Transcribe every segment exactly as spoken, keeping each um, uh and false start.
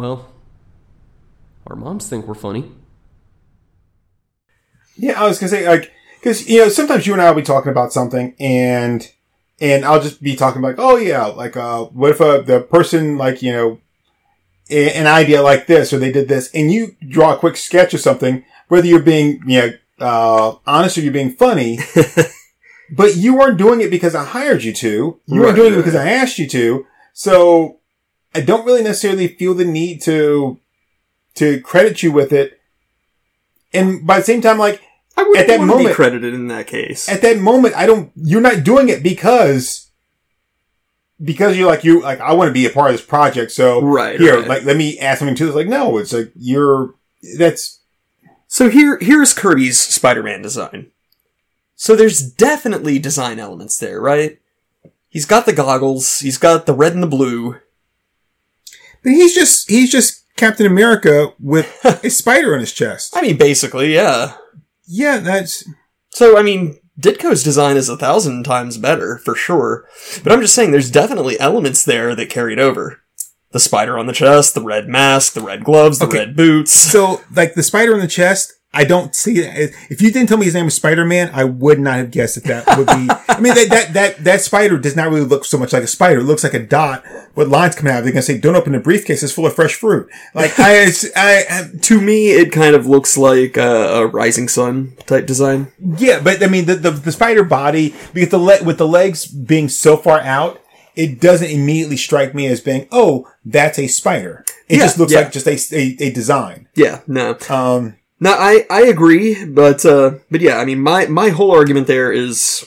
Well, our moms think we're funny. Yeah, I was gonna say, like, because, you know, sometimes you and I will be talking about something, and and I'll just be talking like, oh yeah, like, uh, what if uh, the person, like, you know, a- an idea like this, or they did this, and you draw a quick sketch of something, whether you're being, you know, uh, honest or you're being funny, but you weren't doing it because I hired you to. You Right, weren't doing it right. because I asked you to. So I don't really necessarily feel the need to to credit you with it. And by the same time, like, I wouldn't at that want to be moment- credited in that case. at that moment, I don't, you're not doing it because, because you're like, you, like, I want to be a part of this project. So Right, here, right. like, let me add something to this. Like, no, it's like, you're, that's, So here, here's Kirby's Spider-Man design. So there's definitely design elements there, right? He's got the goggles, he's got the red and the blue. but he's just, he's just Captain America with a spider on his chest. I mean, basically, yeah. Yeah, that's, So, I mean, Ditko's design is a thousand times better, for sure. But I'm just saying, there's definitely elements there that carried over. The spider on the chest, the red mask, the red gloves, the Okay. red boots. so, like, the spider on the chest, I don't see it. If you didn't tell me his name was Spider-Man, I would not have guessed that that would be, I mean, that, that, that, that spider does not really look so much like a spider. It looks like a dot with lines coming out. They're going to say, don't open the briefcase, it's full of fresh fruit. Like, I, I, I, To me, it kind of looks like a, a Rising Sun type design. yeah, but I mean, the, the, the spider body, because the le- with the legs being so far out, it doesn't immediately strike me as being, oh, that's a spider. It Yeah, just looks yeah. like just a, a, a design. Yeah, no. Um, No, I, I agree, but, uh, but yeah, I mean, my, my whole argument there is,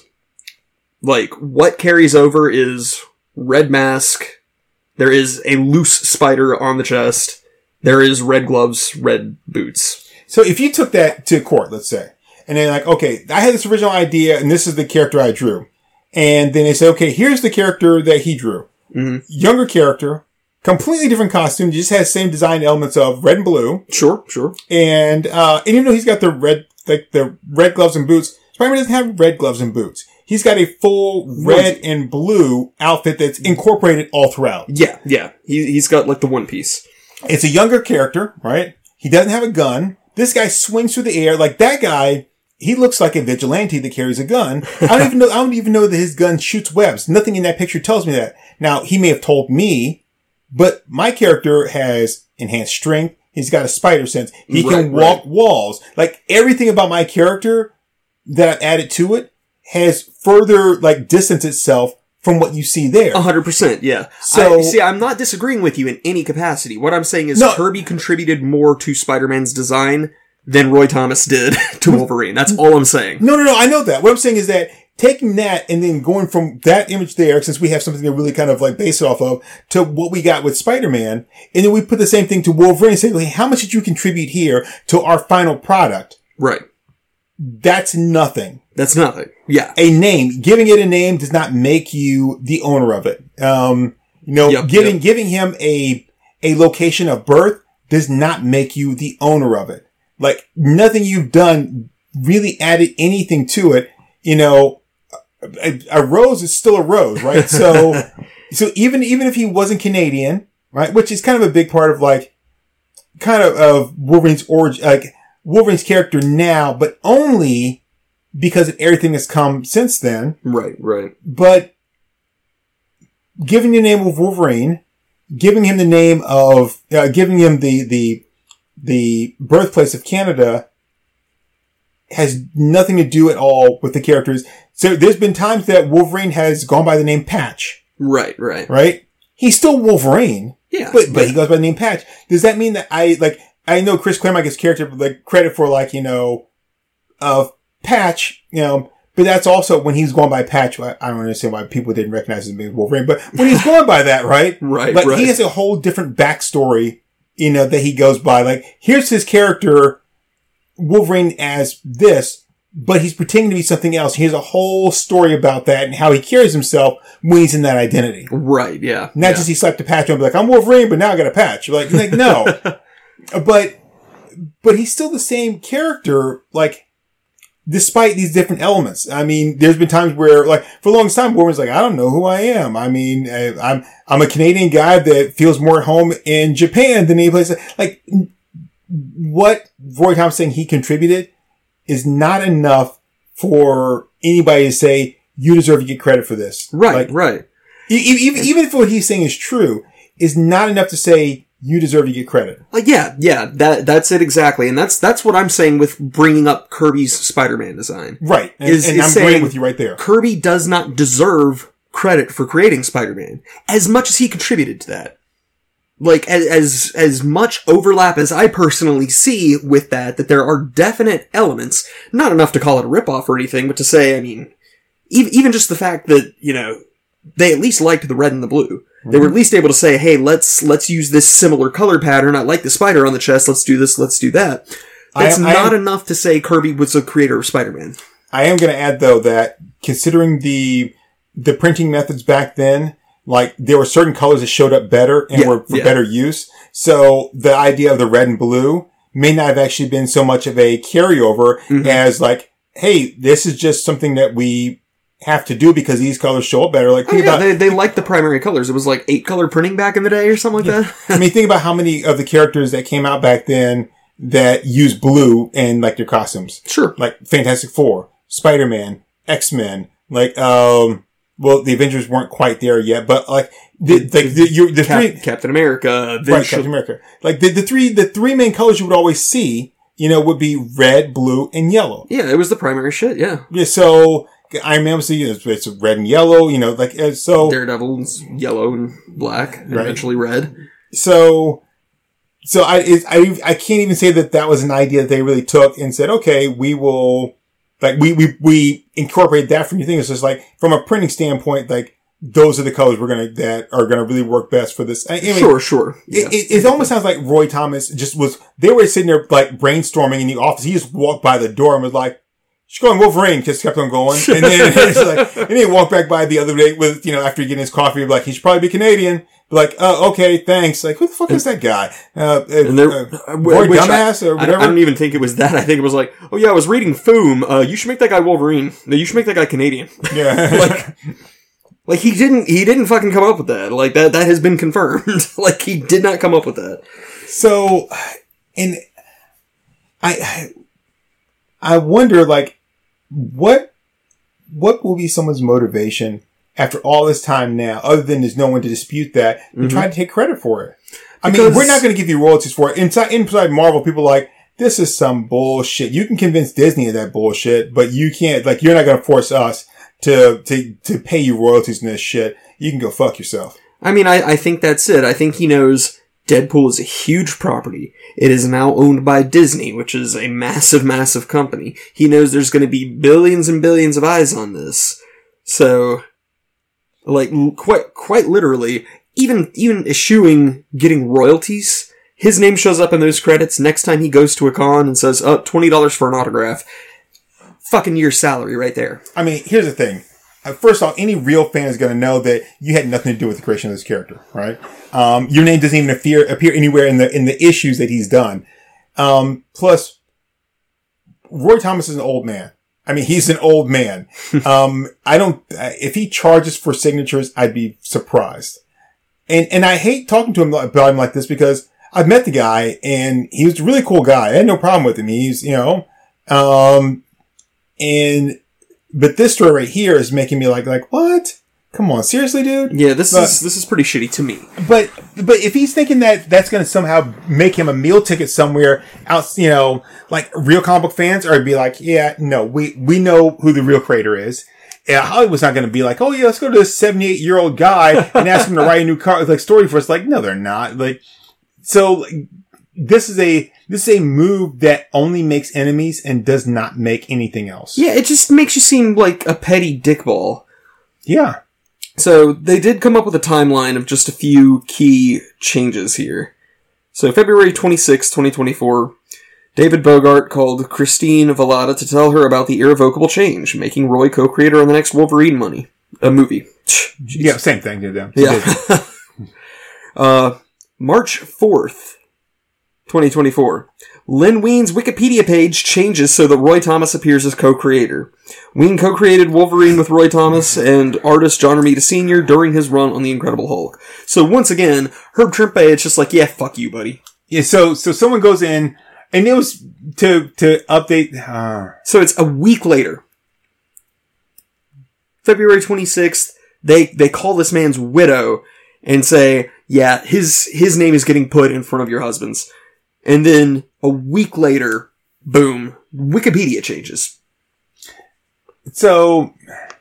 like, what carries over is red mask, there is a loose spider on the chest, there is red gloves, red boots. So if you took that to court, let's say, and then like, okay, I had this original idea and this is the character I drew. And then they say, okay, here's the character that he drew. Mhm. Younger character, completely different costume, just has same design elements of red and blue. Sure, sure. And, uh, and you know, he's got the red, like the red gloves and boots. Spider-Man doesn't have red gloves and boots. He's got a full red and blue outfit that's incorporated all throughout. Yeah, yeah. He, he's got, like, the one piece. It's a younger character, right? He doesn't have a gun. This guy swings through the air. Like that guy, he looks like a vigilante that carries a gun. I don't even know, I don't even know that his gun shoots webs. Nothing in that picture tells me that. Now, he may have told me, but my character has enhanced strength. He's got a spider sense. He Right, can walk right. walls. Like everything about my character that I've added to it has further like distanced itself from what you see there. A hundred percent, yeah. So- I, see, I'm not disagreeing with you in any capacity. What I'm saying is No. Kirby contributed more to Spider-Man's design than Roy Thomas did to Wolverine. That's all I'm saying. No, no, no. I know that. What I'm saying is that taking that and then going from that image there, since we have something to really kind of like base it off of, to what we got with Spider-Man, and then we put the same thing to Wolverine and say, hey, how much did you contribute here to our final product? Right. That's nothing. That's nothing. Yeah. A name, giving it a name does not make you the owner of it. Um, you know, Yep, giving, yep. giving him a, a location of birth does not make you the owner of it. Like nothing you've done really added anything to it. You know, a, a rose is still a rose, right? So, so even, even if he wasn't Canadian, right? Which is kind of a big part of like, kind of, of Wolverine's origin, like Wolverine's character now, but only because of everything that's come since then. Right, right. But giving the name of Wolverine, giving him the name of, uh, giving him the, the, the birthplace of Canada has nothing to do at all with the characters. So there's been times that Wolverine has gone by the name Patch, Right, right. right? He's still Wolverine, Yeah. but, but he goes by the name Patch. Does that mean that I, like, I know Chris Claremont gets character, like, credit for, like, you know, uh, Patch, you know, but that's also when he's going by Patch. I I don't understand why people didn't recognize him as Wolverine, but when he's going by that, right? Right, Like, right. he has a whole different backstory, you know, that he goes by. Like, here's his character, Wolverine as this, but he's pretending to be something else. He has a whole story about that and how he carries himself when he's in that identity. Right, yeah. Not yeah. just he slapped a patch on and be like, I'm Wolverine, but now I got a patch. Like, like no. but, but he's still the same character. Like, despite these different elements. I mean, there's been times where, like, for the longest time, Wolverine's like, I don't know who I am. I mean, I, I'm, I'm a Canadian guy that feels more at home in Japan than any place. Like, what Roy Thomas saying he contributed is not enough for anybody to say, you deserve to get credit for this. Right, like, right. Even, even if what he's saying is true, is not enough to say you deserve to get credit. Like, yeah, yeah, that that's it exactly, and that's that's what I'm saying with bringing up Kirby's Spider-Man design. Right, and, is, and is I'm saying agreeing with you right there. Kirby does not deserve credit for creating Spider-Man as much as he contributed to that. Like, as as as much overlap as I personally see with that, that there are definite elements, not enough to call it a ripoff or anything, but to say, I mean, even even just the fact that, you know, they at least liked the red and the blue. They were at least able to say, hey, let's, let's use this similar color pattern. I like the spider on the chest. Let's do this. Let's do that. That's I, I not am, enough to say Kirby was the creator of Spider-Man. I am going to add, though, that considering the, the printing methods back then, like, there were certain colors that showed up better and yeah, were for yeah. better use. So the idea of the red and blue may not have actually been so much of a carryover mm-hmm. as like, hey, this is just something that we have to do because these colors show up better. Like, think oh, yeah, about, they, they liked the primary colors. It was like eight color printing back in the day or something like yeah. that. I mean, think about how many of the characters that came out back then that used blue in like their costumes. Sure. Like Fantastic Four, Spider-Man, X-Men, like, um, well, the Avengers weren't quite there yet, but like, the, like the, you, the Cap, three, Captain America, right, Captain America. Like the, the three, the three main colors you would always see, you know, would be red, blue, and yellow. Yeah, it was the primary shit, yeah. Yeah, so Iron Man was, you know, it's red and yellow, you know, like, so. Daredevil's yellow and black, and right. eventually red. So, so I, it, I, I can't even say that that was an idea that they really took and said, okay, we will, like, we, we, we incorporate that from your thing. It's just like, from a printing standpoint, like, those are the colors we're gonna, that are gonna really work best for this. I mean, sure, sure. It, it, it almost sounds like Roy Thomas just was, they were sitting there, like, brainstorming in the office. He just walked by the door and was like, she's going Wolverine, just kept on going. And then, it's like, and he walked back by the other day with, you know, after getting his coffee, like, he should probably be Canadian. Like, oh, uh, okay, thanks. Like, who the fuck is that guy? Uh, and there, uh, Roy Dumbass I, or whatever? I don't even think it was that. I think it was like, oh yeah, I was reading Foom. Uh, you should make that guy Wolverine. No, you should make that guy Canadian. Yeah. like, like he didn't, he didn't fucking come up with that. Like, that, that has been confirmed. Like, he did not come up with that. So, and I, I wonder, like, what, what will be someone's motivation after all this time now, other than there's no one to dispute that, and mm-hmm. try to take credit for it? I because mean, we're not going to give you royalties for it. Inside, inside Marvel, people are like, this is some bullshit. You can convince Disney of that bullshit, but you can't, like, you're not going to force us to, to, to pay you royalties in this shit. You can go fuck yourself. I mean, I, I think that's it. I think he knows Deadpool is a huge property. It is now owned by Disney, which is a massive, massive company. He knows there's going to be billions and billions of eyes on this. So, like, quite, quite literally, even, even eschewing getting royalties, his name shows up in those credits next time he goes to a con and says, oh, twenty dollars for an autograph. Fucking year's salary right there. I mean, here's the thing. First off, any real fan is going to know that you had nothing to do with the creation of this character, right? Um, your name doesn't even appear, appear anywhere in the, in the issues that he's done. Um, plus, Roy Thomas is an old man. I mean, he's an old man. um, I don't, if he charges for signatures, I'd be surprised. And, and I hate talking to him about him like this because I've met the guy and he was a really cool guy. I had no problem with him. He's, you know, um, and, but this story right here is making me like, like, what? Come on, seriously, dude? Yeah, this but, is this is pretty shitty to me. But but if he's thinking that that's going to somehow make him a meal ticket somewhere else, you know, like real comic book fans are be like, yeah, no, we we know who the real creator is. And Hollywood's not going to be like, oh yeah, let's go to this seventy-eight year old guy and ask him to write a new car, like story for us. Like, no, they're not. Like, so like, this is a this is a move that only makes enemies and does not make anything else. Yeah, it just makes you seem like a petty dickball. Yeah. So, they did come up with a timeline of just a few key changes here. So, February twenty-sixth, twenty twenty-four, David Bogart called Christine Vallada to tell her about the irrevocable change, making Roy co-creator on the next Wolverine money. A movie. Jeez. Yeah, same thing to them. Yeah. uh, March fourth, twenty twenty-four. Len Wein's Wikipedia page changes so that Roy Thomas appears as co-creator. Wein co-created Wolverine with Roy Thomas and artist John Romita Senior during his run on The Incredible Hulk. So once again, Herb Trimpe, it's just like, yeah, fuck you, buddy. Yeah, so so someone goes in, and it was to to update. Uh, So it's a week later. February twenty-sixth, they, they call this man's widow and say, yeah, his his name is getting put in front of your husband's. And then a week later, boom, Wikipedia changes. so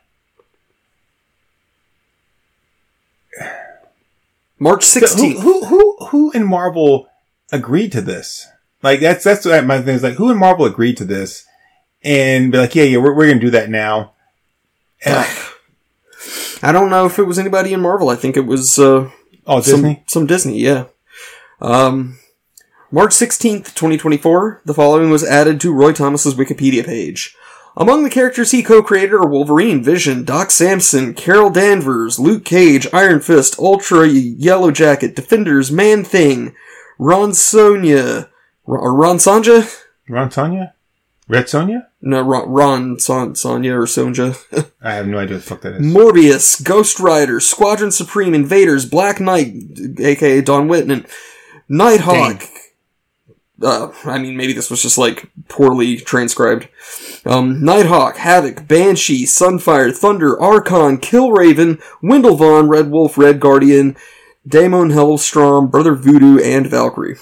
March so sixteenth. who, who who who in Marvel agreed to this? Like that's that's what my thing is. Like who in Marvel agreed to this and be like, yeah, yeah, we're we're gonna do that now. And I, I don't know if it was anybody in Marvel. I think it was uh, oh, Disney. Some, some Disney, yeah. Um, March sixteenth, twenty twenty-four, the following was added to Roy Thomas's Wikipedia page. Among the characters he co-created are Wolverine, Vision, Doc Samson, Carol Danvers, Luke Cage, Iron Fist, Ultra, Yellow Jacket, Defenders, Man-Thing, Ron Sonja, or Ron Sonja? Ron Sonja? Red Sonja? No, Ron, Ron Son, Sonja or Sonja. I have no idea what the fuck that is. Morbius, Ghost Rider, Squadron Supreme, Invaders, Black Knight, aka Don Whitman, Nighthawk. Uh, I mean, maybe this was just, like, poorly transcribed. Um, Nighthawk, Havoc, Banshee, Sunfire, Thunder, Archon, Killraven, Wendell Vaughn, Red Wolf, Red Guardian, Daemon Hellstrom, Brother Voodoo, and Valkyrie.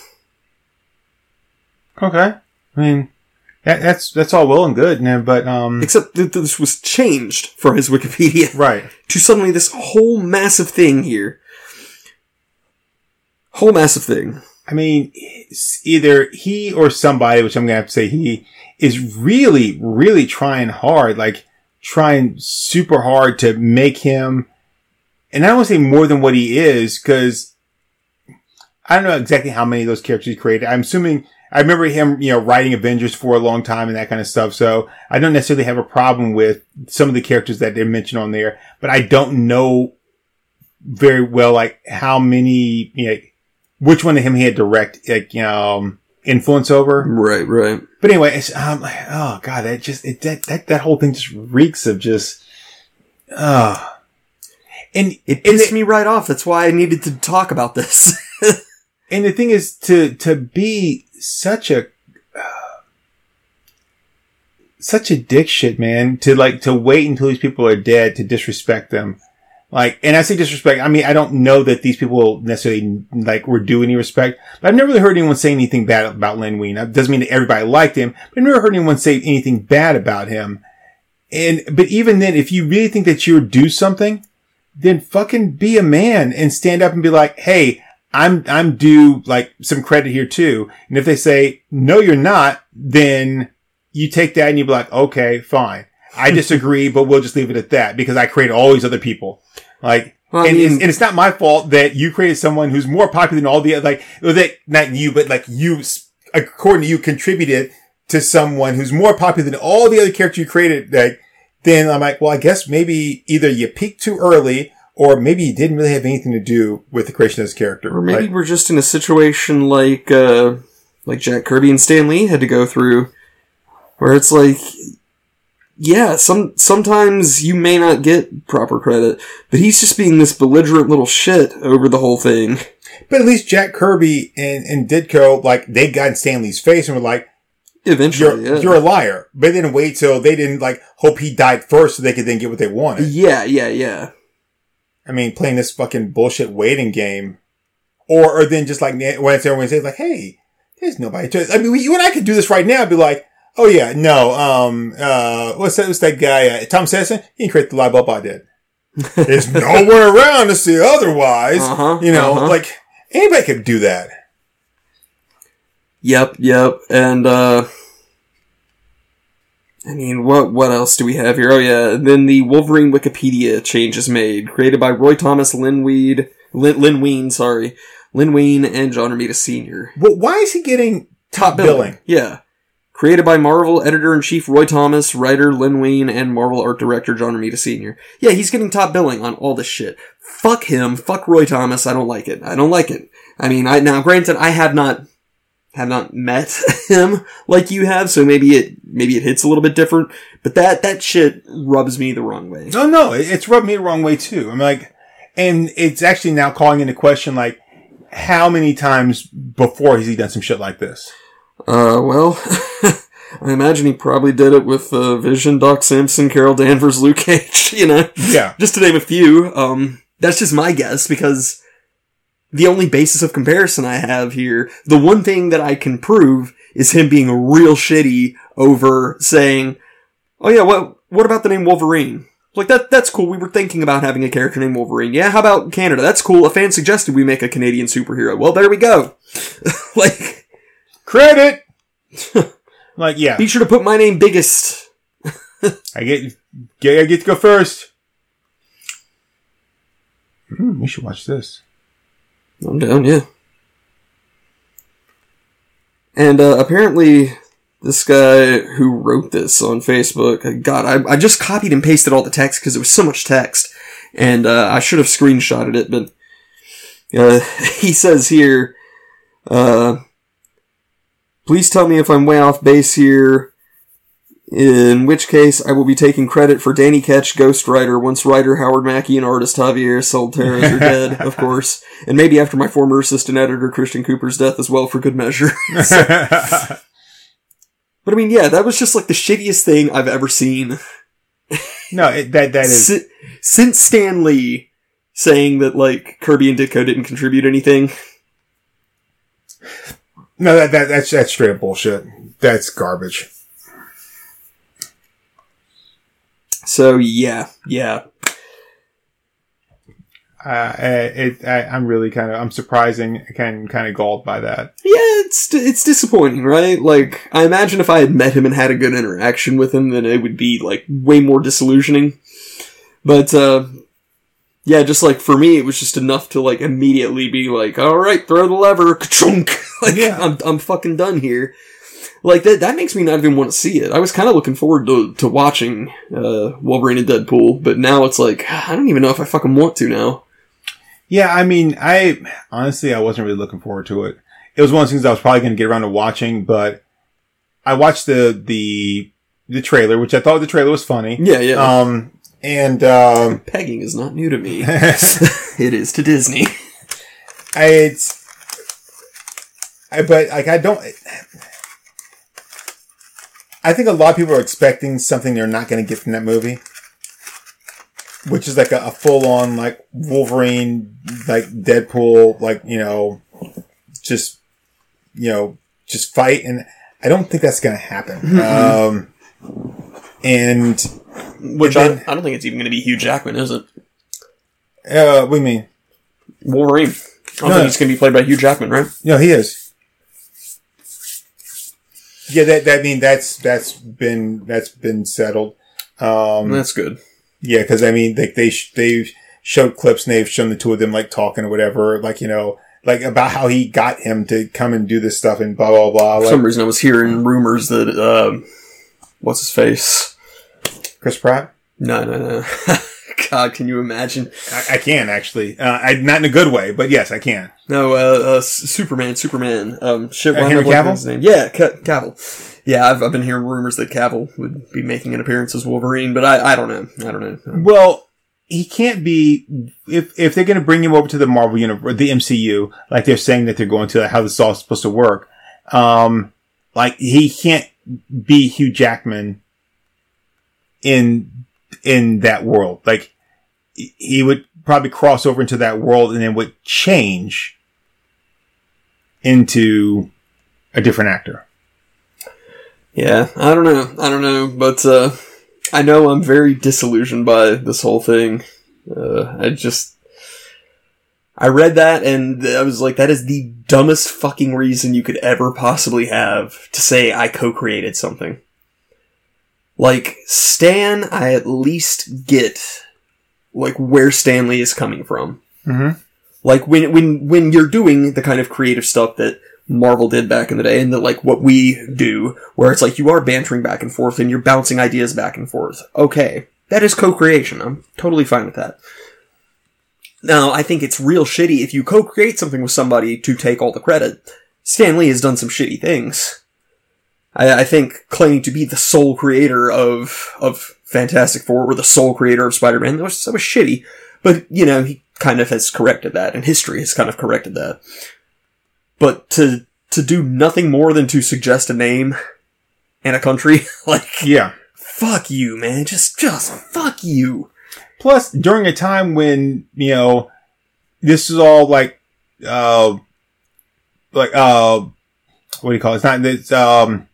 Okay. I mean, that, that's that's all well and good, man, but um, Except that this was changed for his Wikipedia. right. To suddenly this whole massive thing here. Whole massive thing. I mean, it's either he or somebody, which I'm gonna have to say he, is really, really trying hard, like trying super hard to make him, and I don't want to say more than what he is, because I don't know exactly how many of those characters he created. I'm assuming, I remember him, you know, writing Avengers for a long time and that kind of stuff, so I don't necessarily have a problem with some of the characters that they mentioned on there, but I don't know very well, like, how many, you know, which one of him he had direct, like, you know, um, influence over. Right, right. But anyway, it's, um, oh god, that just, it, that, that, that whole thing just reeks of just, uh, and It and pissed the, me right off. That's why I needed to talk about this. and the thing is to, to be such a, uh, such a dick shit, man, to like, to wait until these people are dead to disrespect them. Like, and I say disrespect, I mean, I don't know that these people necessarily, like, were due any respect, but I've never really heard anyone say anything bad about Len Wein. That doesn't mean that everybody liked him, but I've never heard anyone say anything bad about him. And, but even then, if you really think that you're due something, then fucking be a man and stand up and be like, hey, I'm, I'm due, like, some credit here too. And if they say, no, you're not, then you take that and you be like, okay, fine. I disagree, but we'll just leave it at that because I created all these other people. Like, Well, I and, mean- it's, and it's not my fault that you created someone who's more popular than all the other, like, or that, not you, but like you, according to you, contributed to someone who's more popular than all the other characters you created. Like, then I'm like, well, I guess maybe either you peaked too early or maybe you didn't really have anything to do with the creation of this character. Or maybe Like, we're just in a situation like, uh, like Jack Kirby and Stan Lee had to go through, where it's like, yeah, some, sometimes you may not get proper credit, but he's just being this belligerent little shit over the whole thing. but at least Jack Kirby and, and Ditko, like, they got in Stan Lee's face and were like, Eventually, You're, yeah. you're a liar. But they didn't wait till they didn't like hope he died first so they could then get what they wanted. Yeah, yeah, yeah. I mean, playing this fucking bullshit waiting game. Or, or then just like, when it's everyone says like, hey, there's nobody to, I mean, you and I could do this right now and be like, oh yeah, no, um, uh, what's that, what's that guy, uh, Tom Sanson? He didn't create the light bulb I did. There's no one around to see otherwise. Uh-huh, you know, uh-huh. like, anybody could do that. Yep, yep, and, uh, I mean, what, what else do we have here? Oh yeah, then the Wolverine Wikipedia change is made, created by Roy Thomas, Len Weed, Len, Len Wein, sorry, Len Wein, and John Romita Senior But why is he getting top billing? Yeah. Created by Marvel Editor-in-Chief Roy Thomas, writer Len Wein, and Marvel Art Director John Romita Senior Yeah, he's getting top billing on all this shit. Fuck him, fuck Roy Thomas, I don't like it. I don't like it. I mean, I, now granted, I have not have not met him like you have, so maybe it maybe it hits a little bit different. But that that shit rubs me the wrong way. No, no, it- it's rubbed me the wrong way too. I'm like, and it's actually now calling into question, like, how many times before has he done some shit like this? Uh, well, I imagine he probably did it with uh, Vision, Doc Samson, Carol Danvers, Luke Cage, you know? Yeah. Just to name a few. Um, that's just my guess, because the only basis of comparison I have here, the one thing that I can prove is him being real shitty over saying, oh yeah, what, what about the name Wolverine? Like, that, that's cool. We were thinking about having a character named Wolverine. Yeah, how about Canada? That's cool. A fan suggested we make a Canadian superhero. Well, there we go. Like, Credit! Like, yeah. be sure to put my name biggest. I get, get, I get to go first. Hmm, we should watch this. I'm down, yeah. And, uh, apparently, this guy who wrote this on Facebook, God, I, I just copied and pasted all the text because it was so much text. And, uh, I should have screenshotted it, but, uh, he says here, uh, please tell me if I'm way off base here, in which case I will be taking credit for Danny Ketch, Ghost Rider, once writer Howard Mackey, and artist Javier Solteras are dead, of course. And maybe after my former assistant editor Christian Cooper's death as well, for good measure. So, but I mean, yeah, that was just like the shittiest thing I've ever seen. No, it, that, that is... Si- since Stan Lee saying that, like, Kirby and Ditko didn't contribute anything. No, that, that, that's, that's straight up bullshit. That's garbage. So, yeah, yeah. Uh, it, I, I'm really kind of, I'm surprising, kind, kind of galled by that. Yeah, it's it's disappointing, right? Like, I imagine if I had met him and had a good interaction with him, then it would be, like, way more disillusioning. But, uh, yeah, just, like, for me, it was just enough to, like, immediately be like, alright, throw the lever, ka-chunk! Like, Yeah. I'm, I'm fucking done here. Like, that that makes me not even want to see it. I was kind of looking forward to, to watching, uh, Wolverine and Deadpool, but now it's like, I don't even know if I fucking want to now. Yeah, I mean, I, honestly, I wasn't really looking forward to it. It was one of those things I was probably going to get around to watching, but I watched the, the, the trailer, which I thought the trailer was funny. Yeah, yeah. Um, and, um, Pegging is not new to me. It is to Disney. I, it's, I, but, like, I don't, I think a lot of people are expecting something they're not going to get from that movie. Which is like a, a full-on, like, Wolverine, like, Deadpool, like, you know, just, you know, just fight. And I don't think that's going to happen. um, and... Which and I, I don't think it's even going to be Hugh Jackman, is it? Uh, what do you mean? Wolverine. I don't No. think he's going to be played by Hugh Jackman, right? No, he is. Yeah, that, that, I mean, that's, that's been, that's been settled. Um, That's good. Yeah, because I mean, they they they showed clips and they've shown the two of them like talking or whatever, like you know, like about how he got him to come and do this stuff and blah blah blah. For like, some reason, I was hearing rumors that, uh, what's his face? Chris Pratt. No, no, no. God, can you imagine? I, I can actually, uh, I not in a good way, but yes, I can. No, uh, uh Superman, Superman. Um, shit, Uh, why am I Henry blanking on Cavill? his name? Yeah, Ca- Cavill. Yeah, I've, I've been hearing rumors that Cavill would be making an appearance as Wolverine, but I, I don't know. I don't know. Well, he can't be if if they're going to bring him over to the Marvel universe, the M C U, like they're saying that they're going to, how this is all supposed to work. Um, like he can't be Hugh Jackman in in that world. Like he would probably cross over into that world and then would change into a different actor. Yeah, I don't know. I don't know, but uh, I know I'm very disillusioned by this whole thing. Uh, I just... I read that and I was like, that is the dumbest fucking reason you could ever possibly have to say I co-created something. Like, Stan, I at least get, like, where Stan Lee is coming from. Mm-hmm. Like, when, when, when you're doing the kind of creative stuff that Marvel did back in the day, and that, like, what we do, where it's like you are bantering back and forth and you're bouncing ideas back and forth. Okay. That is co-creation. I'm totally fine with that. Now, I think it's real shitty if you co-create something with somebody to take all the credit. Stan Lee has done some shitty things. I, I think claiming to be the sole creator of of Fantastic Four or the sole creator of Spider-Man, that was, that was shitty. But, you know, he kind of has corrected that, and history has kind of corrected that. But to to do nothing more than to suggest a name and a country, like, Yeah. fuck you, man. Just, just fuck you. Plus, during a time when, you know, this is all like, uh, like, uh, what do you call it? It's not, it's, um,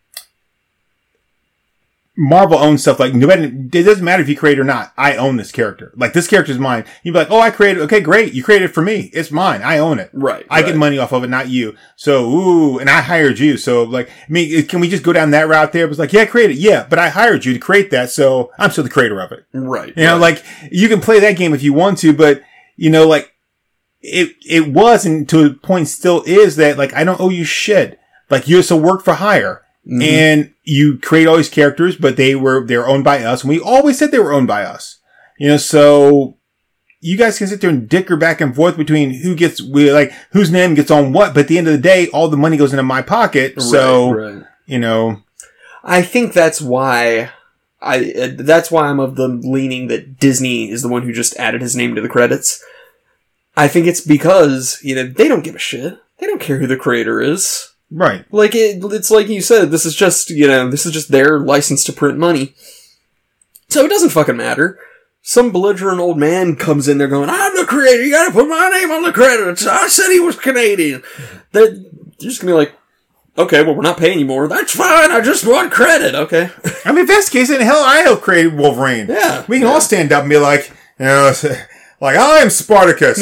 Marvel owns stuff like, no matter, it doesn't matter if you create it or not. I own this character. Like, this character's mine. You'd be like, oh, I created, okay, great. You created it for me. It's mine. I own it. Right. I get money off of it, not you. So, ooh, and I hired you. So, like, I mean, can we just go down that route there? It was like, yeah, I created it. Yeah, but I hired you to create that. So, I'm still the creator of it. Right. You know, right. like, you can play that game if you want to, but, you know, like, it, it was, and to a point still is that, like, I don't owe you shit. Like, you just a work for hire. Mm-hmm. And you create all these characters, but they were, they were owned by us. And we always said they were owned by us. You know, so you guys can sit there and dicker back and forth between who gets, we like, whose name gets on what. But at the end of the day, all the money goes into my pocket. So, right, right. you know. I think that's why I, uh, that's why I'm of the leaning that Disney is the one who just added his name to the credits. I think it's because, you know, they don't give a shit. They don't care who the creator is. Right. Like, it, it's like you said, this is just, you know, this is just their license to print money. So it doesn't fucking matter. Some belligerent old man comes in there going, I'm the creator, you gotta put my name on the credits, I said he was Canadian. They're just gonna be like, okay, well, we're not paying you more. That's fine, I just want credit, okay. I mean, if that's the case, then hell, I helped create Wolverine. Yeah. We can yeah. all stand up and be like, you know, like, I'm Spartacus.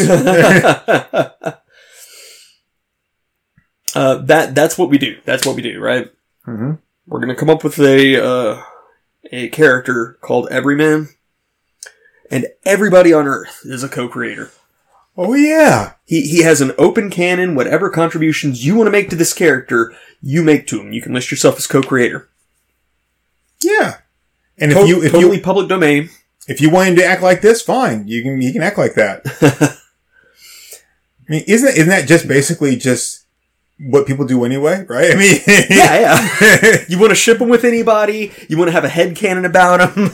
Uh, that, that's what we do. That's what we do, right? Mm-hmm. We're gonna come up with a, uh, a character called Everyman. And everybody on Earth is a co-creator. Oh, yeah. He, he has an open canon. Whatever contributions you want to make to this character, you make to him. You can list yourself as co-creator. Yeah. And To- if you, if totally you, public domain. if you want him to act like this, fine. You can, you can act like that. I mean, isn't, isn't that just basically just what people do anyway, right? I mean, yeah, yeah. You want to ship him with anybody? You want to have a headcanon about him?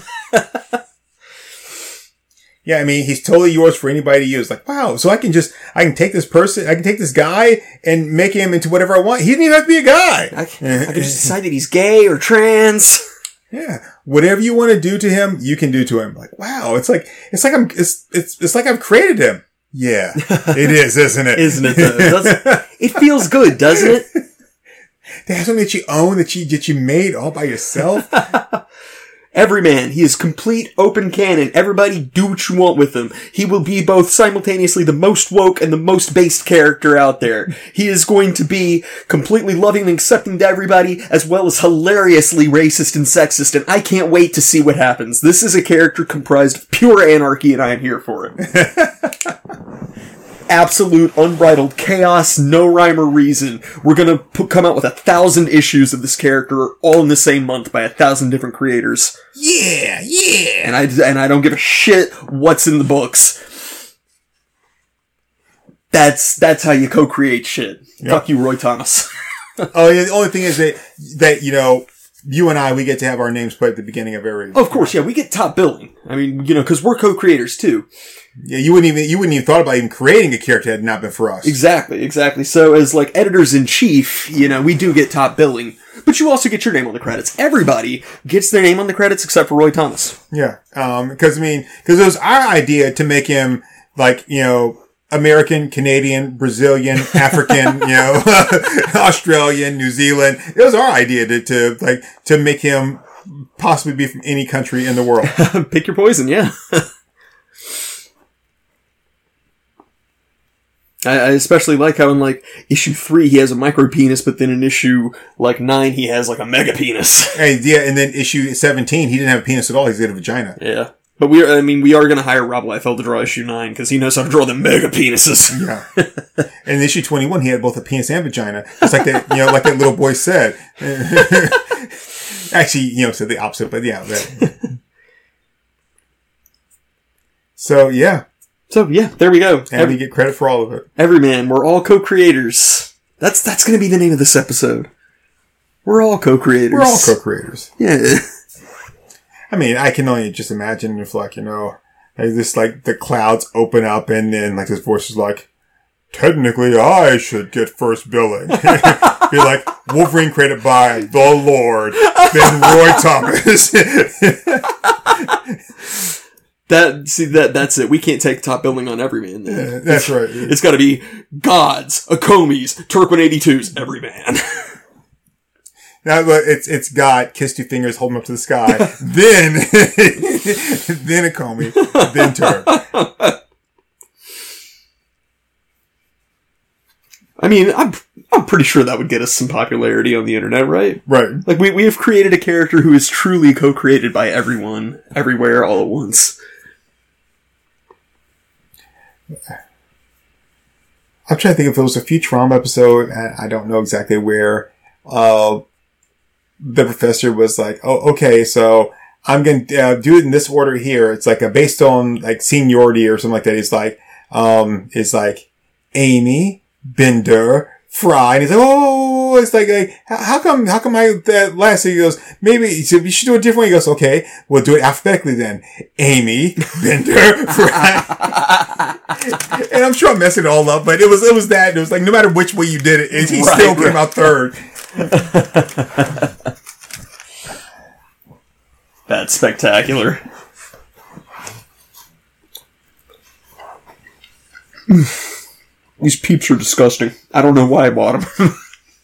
Yeah, I mean, he's totally yours for anybody to use. Like, wow, so I can just, I can take this person, I can take this guy and make him into whatever I want. He doesn't even have to be a guy. I, I can just decide that he's gay or trans. Yeah. Whatever you want to do to him, you can do to him. Like, wow, it's like, it's like I'm, it's, it's, it's like I've created him. Yeah, it is, isn't it? Isn't it though? Doesn't, it feels good, doesn't it? To have something that you own, that you, that you made all by yourself. Everyman, he is complete open canon. Everybody do what you want with him. He will be both simultaneously the most woke and the most based character out there. He is going to be completely loving and accepting to everybody, as well as hilariously racist and sexist, and I can't wait to see what happens. This is a character comprised of pure anarchy, and I am here for it. Absolute unbridled chaos, no rhyme or reason. We're gonna put, come out with a thousand issues of this character all in the same month by a thousand different creators. Yeah, yeah. And I, and I don't give a shit what's in the books. That's, that's how you co-create shit. Yep. Fuck you, Roy Thomas. Oh, yeah, the only thing is that, that, you know, you and I, we get to have our names put at the beginning of every... Of course, yeah, we get top billing. I mean, you know, cause we're co-creators too. Yeah, you wouldn't even, you wouldn't even thought about even creating a character had it not been for us. Exactly, exactly. So as like editors-in-chief, you know, we do get top billing. But you also get your name on the credits. Everybody gets their name on the credits except for Roy Thomas. Yeah. Um, cause I mean, cause it was our idea to make him like, you know, American, Canadian, Brazilian, African, you know, Australian, New Zealand. It was our idea to, to like, to make him possibly be from any country in the world. Pick your poison, yeah. I, I especially like how in like issue three he has a micro penis, but then in issue like nine he has like a mega penis. And yeah, and then issue seventeen he didn't have a penis at all. He's got a vagina. Yeah, but we are. I mean, we are going to hire Rob Liefeld to draw issue nine because he knows how to draw the mega penises. Yeah. And in issue twenty-one he had both a penis and vagina, just like that. You know, like that little boy said. Actually, you know, said the opposite, but yeah. That. So yeah. So yeah, there we go. And Every, we get credit for all of it. Everyman, we're all co-creators. That's that's going to be the name of this episode. We're all co-creators. We're all co-creators. Yeah. I mean, I can only just imagine if, like, you know, like this, like, the clouds open up and then, like, this voice is like, technically, I should get first billing. Be like, Wolverine created by the Lord, then Roy Thomas. That see that that's it. We can't take top billing on Everyman. Then. Yeah, that's right. It's got to be Gods, Akomis, Turquin eighty-twos, Everyman. Now it's it's God, kiss two fingers, hold them up to the sky, then then a Comey, then Turk. I mean, I'm I'm pretty sure that would get us some popularity on the internet, right? Right. Like we we have created a character who is truly co-created by everyone, everywhere, all at once. I'm trying to think if it was a Futurama episode, and I don't know exactly where. Uh, the professor was like, "Oh, okay, so I'm going to uh, do it in this order here. It's like a based on like seniority or something like that." He's like, um, it's like Amy, Bender, Fry, and he's like, "Oh, it's like, like how come, how come I that last?" He goes, "Maybe he said, you should do it differently." He goes, "Okay, we'll do it alphabetically then. Amy, Bender, Fry." And I'm sure I'm messing it all up, but it was it was that. It was like no matter which way you did it, it he right, still right. came out third. That's spectacular. These peeps are disgusting. I don't know why I bought them.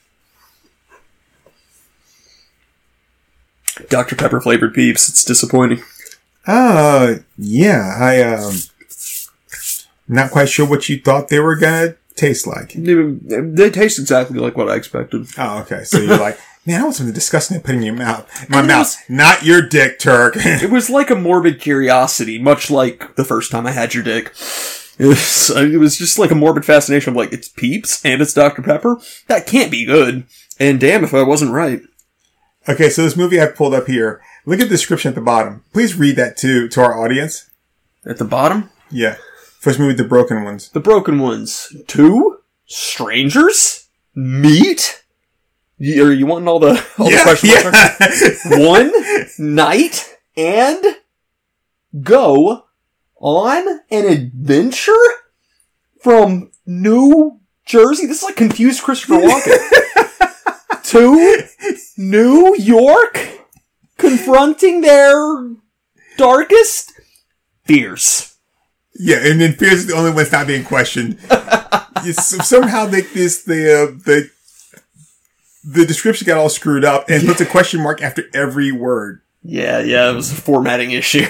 Doctor Pepper flavored peeps. It's disappointing. Uh, yeah, I, um, not quite sure what you thought they were gonna taste like. They, they taste exactly like what I expected. Oh, okay. So you're like, man, I want something disgusting to put in your mouth. My And it mouth. was- Not your dick, Turk. It was like a morbid curiosity, much like the first time I had your dick. It was, it was just like a morbid fascination of like, it's Peeps and it's Doctor Pepper? That can't be good. And damn if I wasn't right. Okay, so this movie I've pulled up here. Look at the description at the bottom. Please read that to, to our audience. At the bottom? Yeah. First movie, The Broken Ones. The Broken Ones. Two? Strangers? Meet? You, are you wanting all the, all Yeah, the question yeah. One night and go on an adventure from New Jersey? This is like confused Christopher Walken. To New York, confronting their darkest fears. Yeah, and then Fears is the only one that's not being questioned. You s- somehow they, this, the, uh, the, the description got all screwed up and puts a question mark after every word. Yeah, yeah, it was a formatting issue.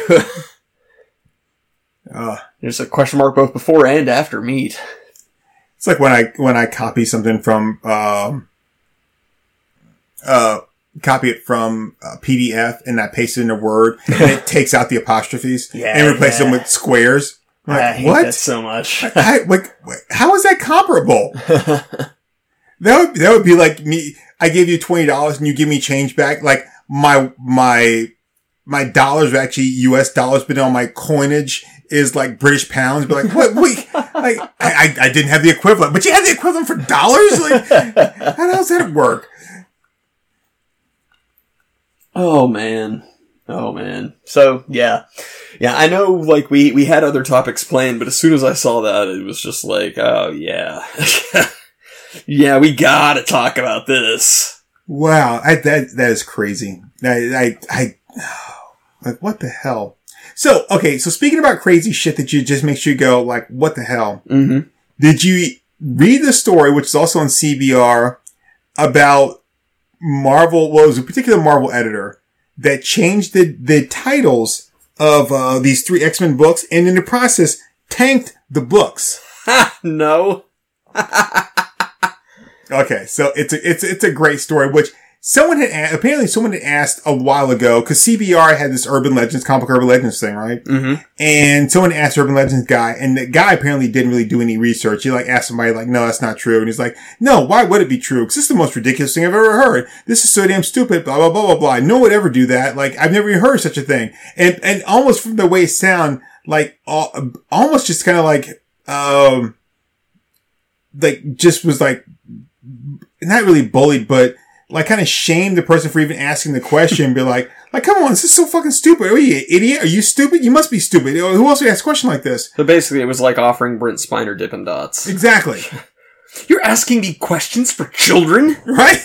Uh, There's a question mark both before and after meet. It's like when I when I copy something from um uh copy it from a P D F and I paste it in a Word and it takes out the apostrophes Yeah, and replaces yeah. them with squares. I'm I like, hate what? that so much. I, like, how is that comparable? that would that would be like me. I gave you twenty dollars and you give me change back. Like my my my dollars are actually U S dollars, but on my coinage is like British pounds. But like, what? Wait, like I, I I didn't have the equivalent, but you had the equivalent for dollars. Like, how does that work? Oh man. Oh man. So yeah. Yeah, I know like we, we had other topics planned, but as soon as I saw that, it was just like, oh yeah. Yeah, we gotta talk about this. Wow, I, that that is crazy. I I, I like what the hell? So okay, so speaking about crazy shit that you just makes you go like, what the hell? Mm-hmm. Did you read the story, which is also on C B R, about Marvel? Well, it was a particular Marvel editor that changed the the titles of uh, these three X-Men books, and in the process tanked the books. Ha! No. Okay, so it's a it's it's a great story, which someone had a- apparently someone had asked a while ago because C B R had this Urban Legends, comic Urban Legends thing, right? Mm-hmm. And someone asked Urban Legends guy, and the guy apparently didn't really do any research. He like asked somebody like, "No, that's not true," and he's like, "No, why would it be true? Because this is the most ridiculous thing I've ever heard. This is so damn stupid." Blah blah blah blah blah. No one would ever do that. Like I've never even heard of such a thing. And and almost from the way it sound, like al- almost just kind of like um like just was like not really bullied, but like kind of shamed the person for even asking the question. Be like, like, come on, this is so fucking stupid. Are you an idiot? Are you stupid? You must be stupid. Who else would ask a question like this? So basically, it was like offering Brent Spiner Dippin' Dots. Exactly. You're asking me questions for children? Right.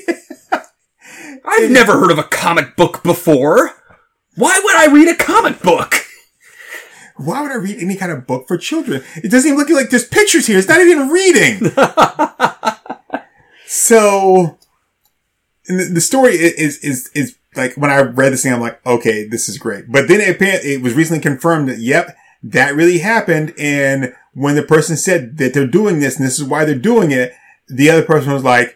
I've never heard of a comic book before. Why would I read a comic book? Why would I read any kind of book for children? It doesn't even look like there's pictures here. It's not even reading. So, the, the story is, is, is like, when I read this thing, I'm like, okay, this is great. But then it, it was recently confirmed that, yep, that really happened. And when the person said that they're doing this and this is why they're doing it, the other person was like,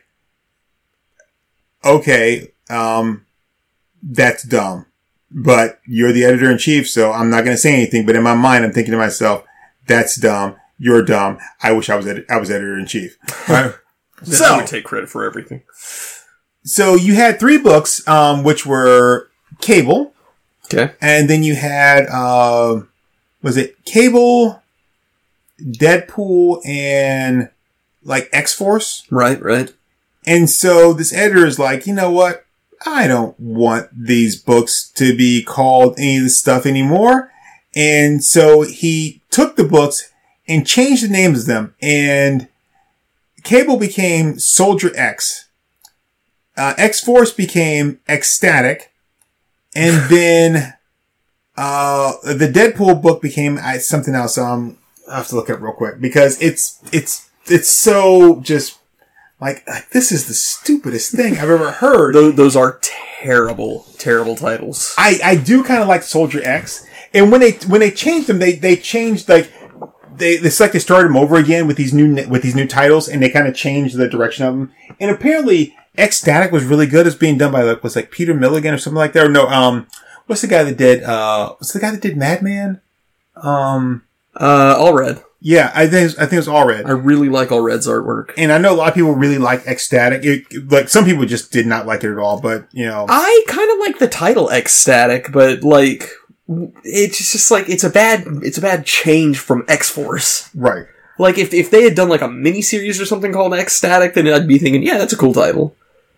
okay, um, that's dumb. But you're the editor-in-chief, so I'm not going to say anything. But in my mind, I'm thinking to myself, that's dumb. You're dumb. I wish I was edi- I was editor-in-chief. Right? So I would take credit for everything. So you had three books, um, which were Cable. Okay. And then you had, uh, was it Cable, Deadpool, and like X-Force? Right, right. And so this editor is like, you know what? I don't want these books to be called any of this stuff anymore. And so he took the books and changed the names of them. And Cable became Soldier X. Uh, X-Force became Ecstatic. And then, uh, the Deadpool book became uh, something else. Um, I have to look up real quick because it's, it's, it's so just, Like, like, this is the stupidest thing I've ever heard. Those, those are terrible, terrible titles. I, I do kind of like Soldier X. And when they, when they changed them, they, they changed, like, they, it's like they started them over again with these new, with these new titles, and they kind of changed the direction of them. And apparently, Ecstatic was really good. It's being done by, like, was like Peter Milligan or something like that. Or no, um, what's the guy that did, uh, what's the guy that did Madman? Um, uh, Allred. Yeah, I think I think it was Allred. I really like Allred's artwork, and I know a lot of people really like Ecstatic. It, like some people just did not like it at all. But you know, I kind of like the title Ecstatic, but like it's just like it's a bad it's a bad change from X-Force. Right. Like if if they had done like a mini series or something called Ecstatic, then I'd be thinking, yeah, that's a cool title.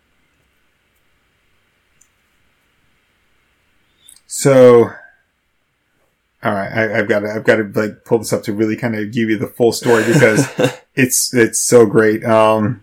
So. All right, I, I've got to, I've got to like pull this up to really kind of give you the full story because it's, it's so great. Um,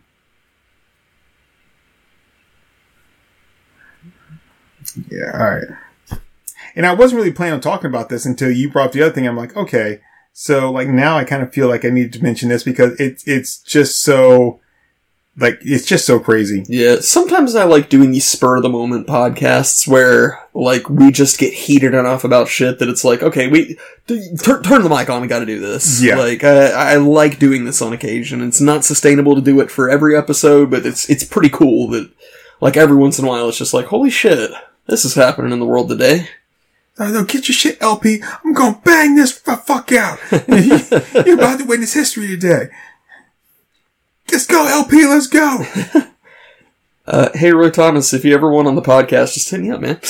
yeah, all right. And I wasn't really planning on talking about this until you brought up the other thing. I'm like, okay, so like now I kind of feel like I need to mention this because it's, it's just so, like, it's just so crazy. Yeah, sometimes I like doing these spur-of-the-moment podcasts where, like, we just get heated enough about shit that it's like, okay, we... T- turn the mic on, we gotta do this. Yeah. Like, I, I like doing this on occasion. It's not sustainable to do it for every episode, but it's it's pretty cool that, like, every once in a while it's just like, holy shit, this is happening in the world today. Oh, no, get your shit, L P. I'm gonna bang this f- fuck out. You're about to witness history today. Let's go, L P, let's go! Uh, hey, Roy Thomas, if you ever want on the podcast, just hit me up, man.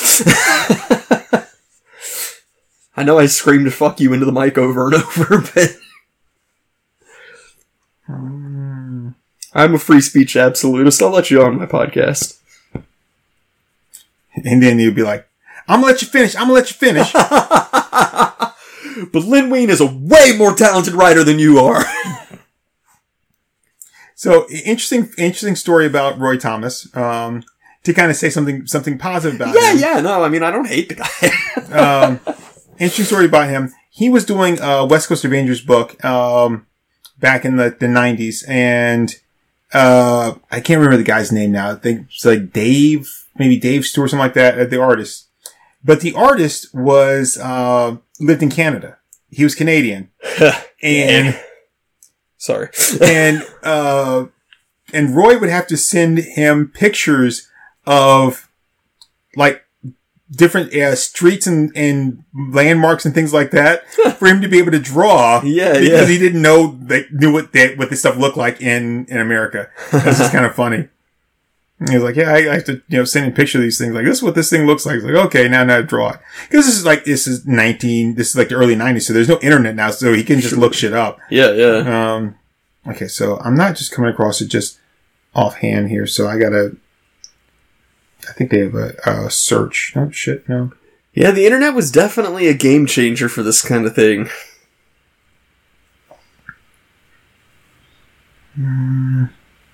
I know I screamed fuck you into the mic over and over, but... um, I'm a free speech absolutist. I'll let you on my podcast. And then you'd be like, I'm gonna let you finish, I'm gonna let you finish. But Lin Wein is a way more talented writer than you are. So, interesting, interesting story about Roy Thomas. Um, to kind of say something, something positive about yeah, him. Yeah, yeah, no, I mean, I don't hate the guy. um, interesting story about him. He was doing a West Coast Avengers book, um, back in the, the nineties, and, uh, I can't remember the guy's name now. I think it's like Dave, maybe Dave Stewart, something like that, uh, the artist. But the artist was, uh, lived in Canada. He was Canadian. and, Sorry. and, uh, and Roy would have to send him pictures of, like, different uh, streets and, and landmarks and things like that for him to be able to draw. Yeah, because yeah. he didn't know, they knew what they, what this stuff looked like in, in America. This is kind of funny. And he was like, yeah, I, I have to, you know, send him a picture of these things. Like, this is what this thing looks like. He's like, okay, now, now draw it. Because this is like, this is nineteen, this is like the early nineties, so there's no internet now, so he can just look shit up. Yeah, yeah. Um, okay, so I'm not just coming across it just offhand here, so I gotta. I think they have a, a search. Oh shit, no. Yeah, the internet was definitely a game changer for this kind of thing. Mm.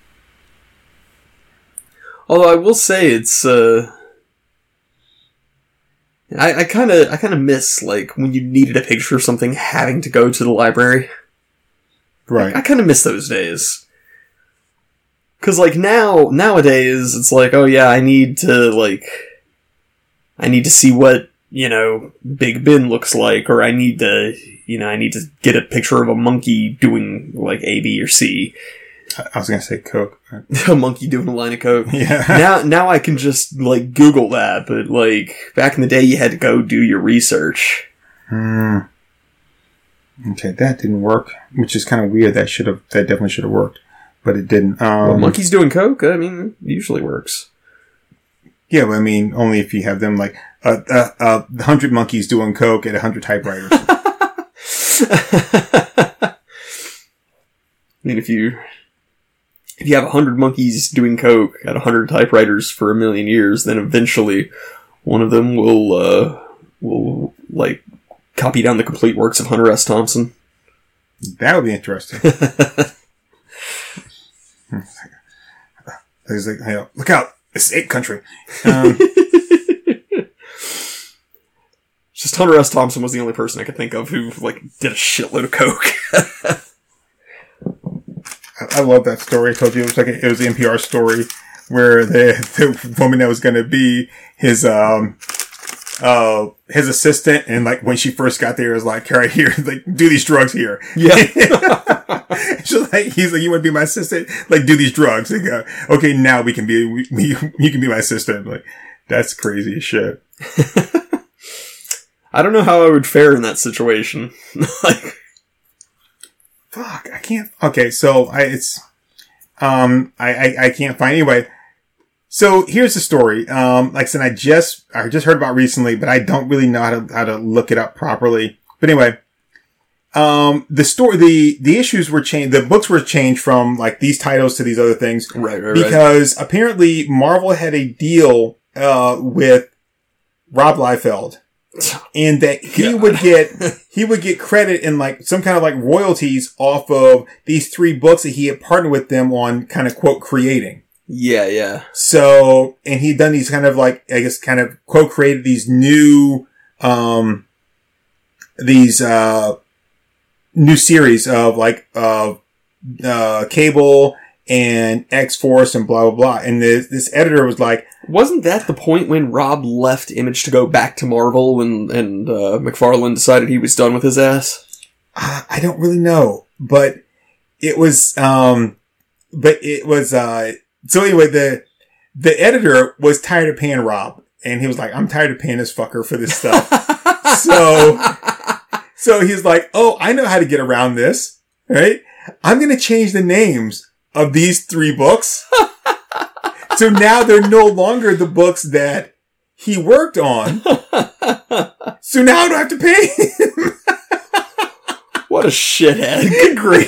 Although I will say it's, uh, I, I kind of, I kind of miss like when you needed a picture of something having to go to the library. Right. I kind of miss those days. Cause like now, nowadays, it's like, oh yeah, I need to like, I need to see what, you know, Big Ben looks like, or I need to, you know, I need to get a picture of a monkey doing like A, B, or C. I was gonna say Coke. A monkey doing a line of coke. Yeah. Now, now I can just like Google that, but like back in the day, you had to go do your research. Hmm. Okay, that didn't work, which is kind of weird. That should have, that definitely should have worked, but it didn't. Um, well, monkeys doing coke. I mean, it usually works. Yeah, but I mean, only if you have them like a uh, uh, uh, hundred monkeys doing coke at a hundred typewriters. I mean, if you if you have a hundred monkeys doing coke at a hundred typewriters for a million years, then eventually one of them will uh, will like copy down the complete works of Hunter S. Thompson. That would be interesting. He's like, hey, look out! It's ape country. Um, Just Hunter S. Thompson was the only person I could think of who like did a shitload of coke. I, I love that story. I told you it was like a, it was an N P R story where the the woman that was going to be his um uh his assistant, and like when she first got there, was like, "Right here, like do these drugs here." Yeah. She's like, he's like, "You want to be my assistant? Like, do these drugs." They go, "Okay, now we can be, we, we, you can be my assistant." Like, that's crazy as shit. I don't know how I would fare in that situation. Like, fuck, I can't. Okay, so I, it's, um, I, I, I can't find anyway. So here's the story. Um, like I said, I just, I just heard about recently, but I don't really know how to, how to look it up properly. But anyway, um, the story, the, the issues were changed, the books were changed from like these titles to these other things. right, right, Because right. apparently Marvel had a deal, uh, with Rob Liefeld. And that he God. would get, he would get credit in like some kind of like royalties off of these three books that he had partnered with them on kind of quote creating. Yeah, yeah. So, and he'd done these kind of like, I guess kind of quote created these new, um, these, uh, new series of like, uh, uh, Cable and X-Force and blah, blah, blah. And this, this editor was like, wasn't that the point when Rob left Image to go back to Marvel and, and, uh, McFarlane decided he was done with his ass? uh, I don't really know, but it was, um, but it was, uh, so anyway, the, the editor was tired of paying Rob, and he was like, "I'm tired of paying this fucker for this stuff." so, so he's like, "Oh, I know how to get around this, right? I'm going to change the names of these three books." So now they're no longer the books that he worked on. So now I don't have to pay him. What a shithead. Good grief.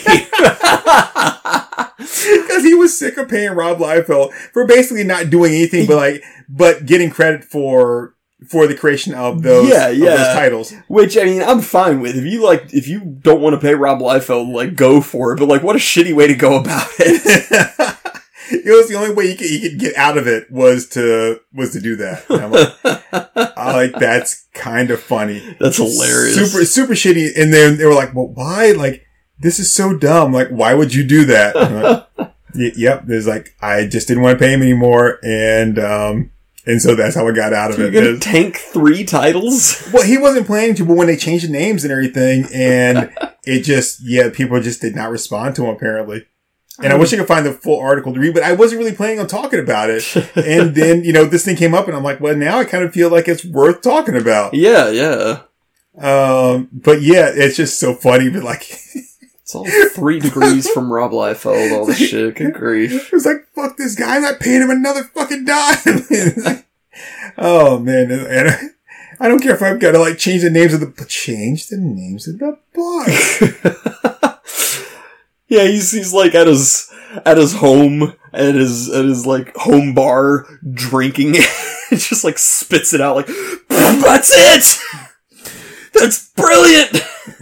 Because he was sick of paying Rob Liefeld for basically not doing anything but like, but getting credit for, for the creation of those, yeah, yeah. of those titles. Which, I mean, I'm fine with. If you like, if you don't want to pay Rob Liefeld, like, go for it. But like, what a shitty way to go about it. It was the only way you could, you could get out of it was to, was to do that. And I'm like, I like, that's kind of funny. That's hilarious. Super, super shitty. And then they were like, "Well, why? Like, this is so dumb. Like, why would you do that?" I'm like, y- yep. There's like, I just didn't want to pay him anymore. And, um, and so that's how I got out of You're it. gonna tank three titles? Well, he wasn't planning to, but when they changed the names and everything, and it just, yeah, people just did not respond to him apparently. And I wish I could find the full article to read, but I wasn't really planning on talking about it. And then, you know, this thing came up and I'm like, well, now I kind of feel like it's worth talking about. Yeah, yeah. Um, but yeah, it's just so funny, but like, it's all three degrees from Rob Liefeld, all this shit. Good grief. It was like, fuck this guy, I'm not paying him another fucking dime. Like, oh man. And I, I don't care if I've got to like change the names of the, but change the names of the book. Yeah, he's he's like at his at his home at his, at his, like, home bar, drinking. It just, like, spits it out like, that's it! That's brilliant!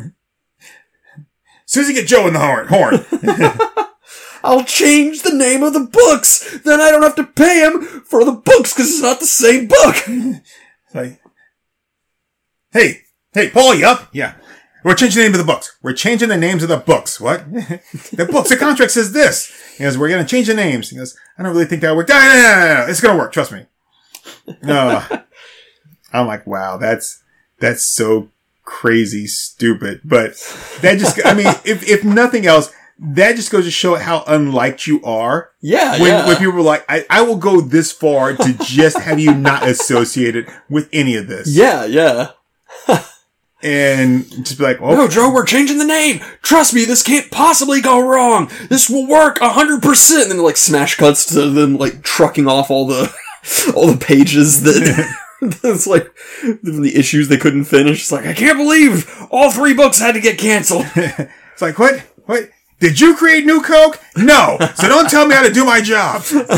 Susie, get Joe in the horn. horn. I'll change the name of the books! Then I don't have to pay him for the books, because it's not the same book! It's like, hey, hey, Paul, you up? Yeah. We're changing the name of the books. We're changing the names of the books. What? The books, the contract says this. He goes, we're going to change the names. He goes, I don't really think that worked. No, no, no, no, no. It's going to work. Trust me. No. I'm like, wow, that's, that's so crazy stupid. But that just, I mean, if, if nothing else, that just goes to show how unliked you are. Yeah, when, yeah. When people were like, I, I will go this far to just have you not associated with any of this. Yeah, yeah. And just be like, oh. No, Joe, we're changing the name. Trust me, this can't possibly go wrong. This will work a hundred percent. And then like smash cuts to them like trucking off all the, all the pages that, it's like the issues they couldn't finish. It's like, I can't believe all three books had to get canceled. It's like, what? What? Did you create New Coke? No. So don't tell me how to do my job.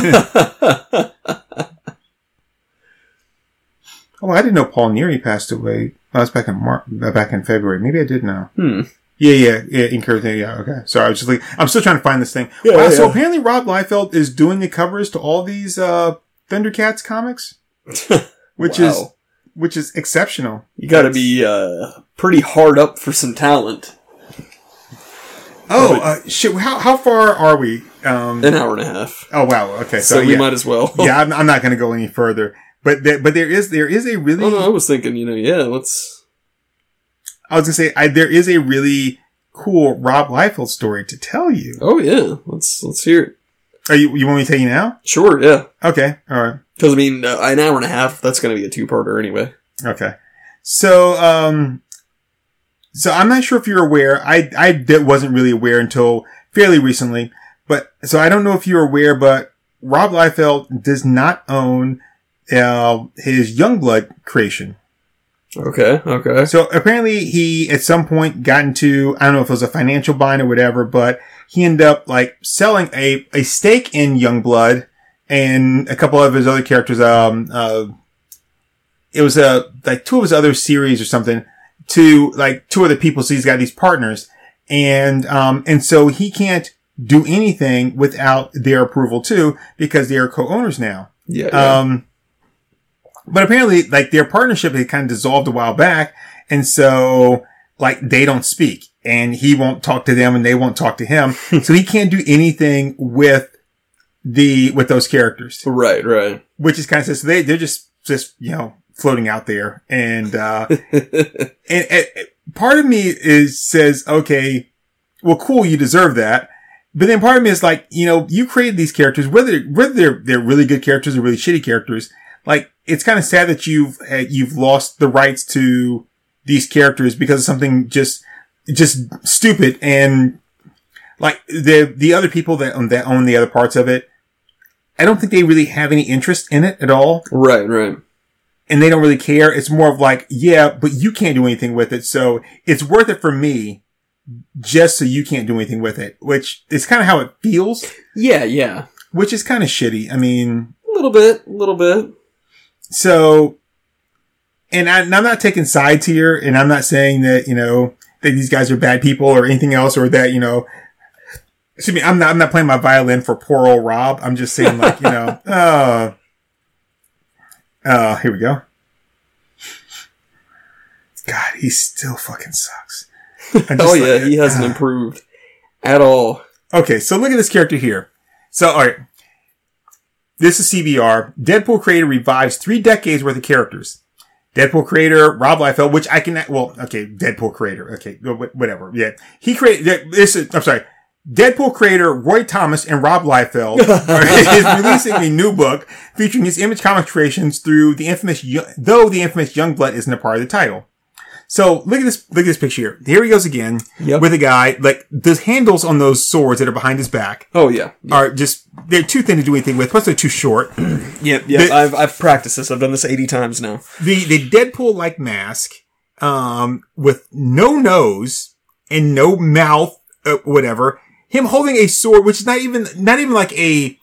Oh, I didn't know Paul Neary passed away. Oh, that's back in Mar- back in February. Maybe I did know. Hmm. Yeah, yeah, yeah. Encouraging. Yeah, okay. Sorry, I was just like, I'm still trying to find this thing. Yeah, wow, yeah. So apparently Rob Liefeld is doing the covers to all these uh, Thundercats comics, which Wow. is which is exceptional. You gotta be, uh, pretty hard up for some talent. Oh, uh, shit. How how far are we? Um, An hour and a half. oh wow. Okay, So, so, we yeah, might as well. yeah. I'm, I'm not going to go any further. But there, but there is there is a really. Oh, no, I was thinking, you know, yeah, let's... I was going to say I, there is a really cool Rob Liefeld story to tell you. Oh, yeah. Let's, let's hear it. Are you you want me to tell you now? Sure, yeah. Okay, all right. Because, I mean, uh, an hour and a half, that's gonna be a two-parter anyway. Okay. So, um, so I'm not sure if you're aware. I, I d- wasn't really aware until fairly recently, but so I don't know if you're aware, but Rob Liefeld does not own, uh, his Youngblood creation. Okay, okay. So apparently he at some point got into, I don't know if it was a financial bind or whatever, but he ended up like selling a, a stake in Youngblood and a couple of his other characters, um, uh, it was a, like two of his other series or something to like two other people. So he's got these partners and, um, and so he can't do anything without their approval too because they are co-owners now. Yeah, yeah. Um, but apparently like their partnership had kind of dissolved a while back. And so like they don't speak and he won't talk to them and they won't talk to him. So he can't do anything with the, with those characters. Right, right. Which is kind of, so they, they're just, just, you know, floating out there. And, uh, and, and part of me is, says, okay, well, cool, you deserve that. But then part of me is like, you know, you created these characters, whether, whether they're, they're really good characters or really shitty characters. Like, it's kind of sad that you've, uh, you've lost the rights to these characters because of something just, just stupid. And like the, the other people that own, that own the other parts of it, I don't think they really have any interest in it at all. Right, right. And they don't really care. It's more of like, yeah, but you can't do anything with it. So it's worth it for me just so you can't do anything with it, which is kind of how it feels. Yeah, yeah. Which is kind of shitty. I mean, A little bit, a little bit. so, and, I, and I'm not taking sides here and I'm not saying that, you know, that these guys are bad people or anything else or that, you know, excuse me, I'm not, I'm not playing my violin for poor old Rob. I'm just saying like, you know, uh, uh, here we go. God, he still fucking sucks. Oh yeah, like, he hasn't uh, improved at all. Okay, so look at this character here. So, alright. This is C B R. Deadpool creator revives three decades worth of characters. Deadpool creator, Rob Liefeld, which I can, well, okay, Deadpool creator. Okay, whatever. Yeah. He created, this is, I'm sorry. Deadpool creator Roy Thomas and Rob Liefeld is releasing a new book featuring his Image Comics creations through the infamous, though the infamous Youngblood isn't a part of the title. So look at this, look at this picture here. Here he goes again Yep. with a guy, like the handles on those swords that are behind his back Oh yeah. are just, they're too thin to do anything with, plus they're too short. Yep, yep. The- I've I've practiced this. I've done this eighty times now. The, the Deadpool-like mask, um, with no nose and no mouth, uh, whatever. Him holding a sword, which is not even, not even like a,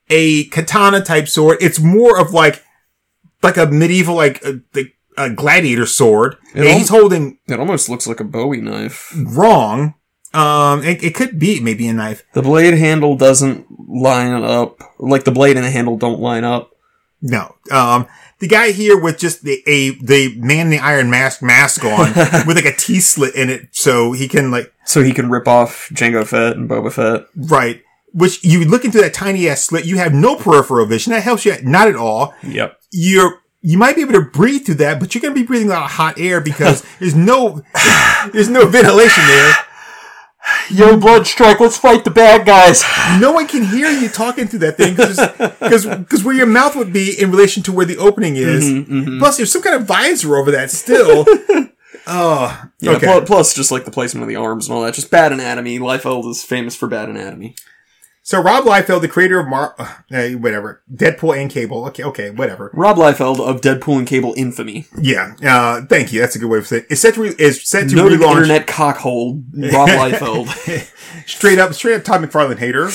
a katana type sword. It's more of like, like a medieval, like a, a gladiator sword. It And al- he's holding It almost looks like a Bowie knife. wrong. Um, it, it could be maybe a knife. The blade handle doesn't line up. Like, the blade and the handle don't line up. No. Um, the guy here with just the, a, the man in the iron mask mask on with like a T-slit in it so he can like, So he can rip off Jango Fett and Boba Fett. right. Which you look into that tiny ass slit, you have no peripheral vision. That helps you not at all. Yep. You're, you might be able to breathe through that, but you're going to be breathing a lot of hot air because there's no, there's no ventilation there. Yo, Bloodstrike, let's fight the bad guys. No one can hear you talking through that thing because because where your mouth would be in relation to where the opening is. Mm-hmm, mm-hmm. Plus, there's some kind of visor over that still. Oh, Yeah, okay. pl- plus just like the placement of the arms and all that. Just bad anatomy. Liefeld is famous for bad anatomy. So Rob Liefeld, the creator of Mar, uh, eh, whatever, Deadpool and Cable. Okay, okay, whatever. Rob Liefeld of Deadpool and Cable infamy. Yeah, uh, thank you. That's a good way of saying it. It's set to re- is set to Noted relaunch. internet cockhold, Rob Liefeld. Straight up, straight up Todd McFarlane hater.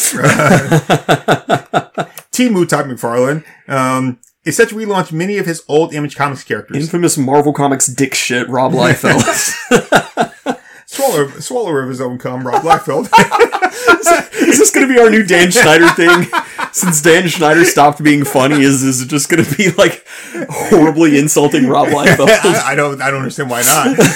Timu Todd McFarlane. Um, is set to relaunch many of his old Image Comics characters. Infamous Marvel Comics dick shit, Rob Liefeld. Swallow, swallower of his own cum, Rob Liefeld. Is this going to be our new Dan Schneider thing? Since Dan Schneider stopped being funny, is, is it just going to be like horribly insulting Rob Liefeld? I, I don't, I don't understand why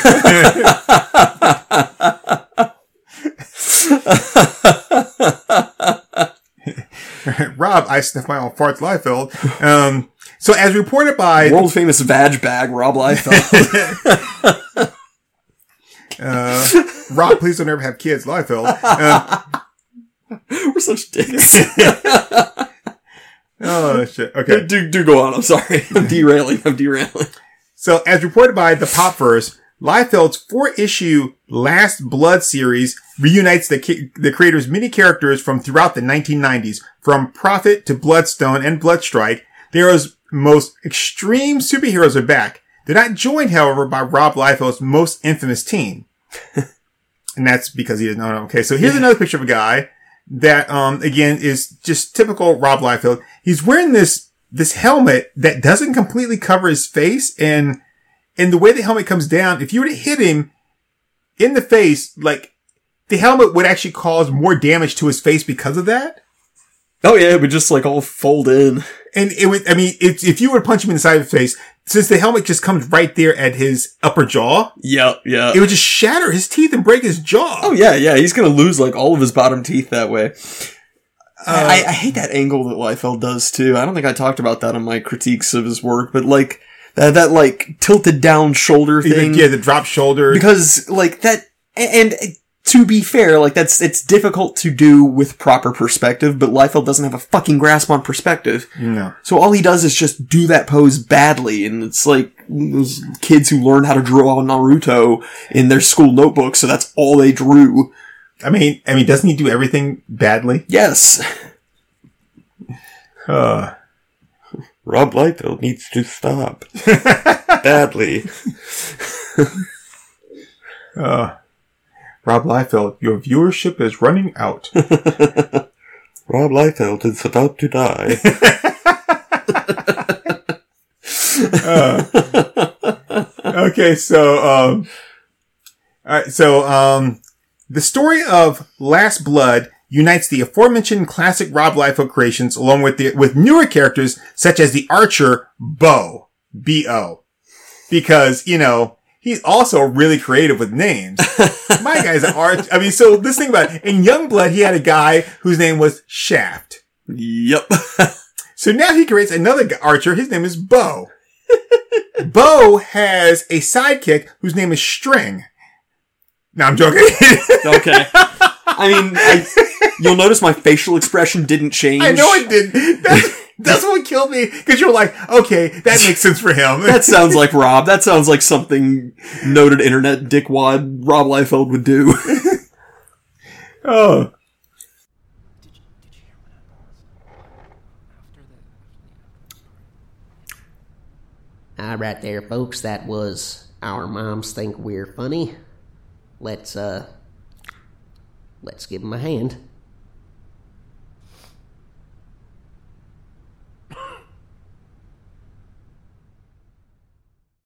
not. Rob, I sniff my own farts, Liefeld. Um, so as reported by World famous vag bag, Rob Liefeld. uh, Rob, please don't ever have kids, Liefeld. Uh, We're such dicks. oh shit. Okay. Do, do go on. I'm sorry. I'm derailing. I'm derailing. So as reported by the Popverse, Liefeld's four-issue Last Blood series reunites the ki- the creator's many characters from throughout the nineteen nineties, from Prophet to Bloodstone and Bloodstrike. The hero's most extreme superheroes are back. They're not joined, however, by Rob Liefeld's most infamous team. And that's because he doesn't know. Okay, so here's another picture of a guy that, um, again, is just typical Rob Liefeld. He's wearing this, this helmet that doesn't completely cover his face, and, and the way the helmet comes down, if you were to hit him in the face, like, the helmet would actually cause more damage to his face because of that. Oh yeah, it would just like all fold in. And it would, I mean, if, if you were to punch him in the side of his face, since the helmet just comes right there at his upper jaw, Yeah, yeah. it would just shatter his teeth and break his jaw. Oh yeah, yeah. He's gonna lose like all of his bottom teeth that way. Uh, I, I hate that angle that Liefeld does too. I don't think I talked about that on my critiques of his work, but like that, that like tilted down shoulder thing. Yeah, the drop shoulder. Because like that, and, and to be fair, like that's, it's difficult to do with proper perspective, but Liefeld doesn't have a fucking grasp on perspective. No. So all he does is just do that pose badly, and it's like those kids who learn how to draw Naruto in their school notebook, so that's all they drew. I mean, I mean, doesn't he do everything badly? Yes. Uh, Rob Liefeld needs to stop. Badly. uh, Rob Liefeld, your viewership is running out. Rob Liefeld is about to die. uh, okay, so, um, alright, so, um, the story of Last Blood unites the aforementioned classic Rob Liefeld creations along with the, with newer characters such as the Archer Bo. B O. Because, you know, he's also really creative with names. My guy's an arch. I mean, so this thing about it. In Youngblood, he had a guy whose name was Shaft. Yep. So now he creates another g- archer. His name is Bo. Bo has a sidekick whose name is String. No, I'm joking. Okay. I mean, I, you'll notice my facial expression didn't change. I know it did. That's, that's what killed me. Because you're like, okay, that makes sense for him. That sounds like Rob. That sounds like something noted internet dickwad Rob Liefeld would do. Oh. All right there, folks. That was Our Moms Think We're Funny. Let's, uh, let's give them a hand.